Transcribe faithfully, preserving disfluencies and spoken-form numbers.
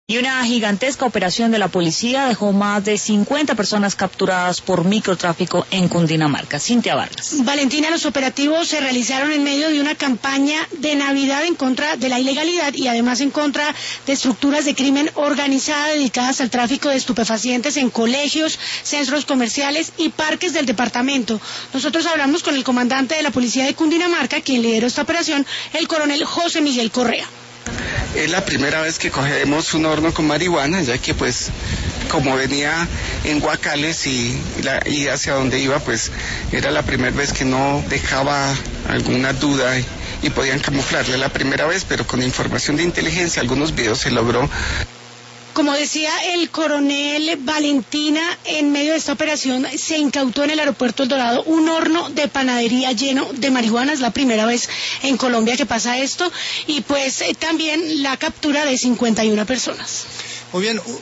Y una gigantesca operación de la policía dejó más de cincuenta personas capturadas por microtráfico en Cundinamarca. Cintia Vargas. Valentina, los operativos se realizaron en medio de una campaña de Navidad en contra de la ilegalidad y además en contra de estructuras de crimen organizada dedicadas al tráfico de estupefacientes en colegios, centros comerciales y parques del departamento. Nosotros hablamos con el comandante de la policía de Cundinamarca, quien lideró esta operación, el coronel José Miguel Correa. Es la primera vez que cogemos un horno con marihuana, ya que pues como venía en Guacales y, la, y hacia donde iba, pues era la primera vez que no dejaba alguna duda y, y podían camuflarle la primera vez, pero con información de inteligencia, algunos videos se logró. Como decía el coronel Valentina, en medio de esta operación se incautó en el aeropuerto El Dorado un horno de panadería lleno de marihuana. Es la primera vez en Colombia que pasa esto, y pues eh, también la captura de cincuenta y una personas. Muy bien.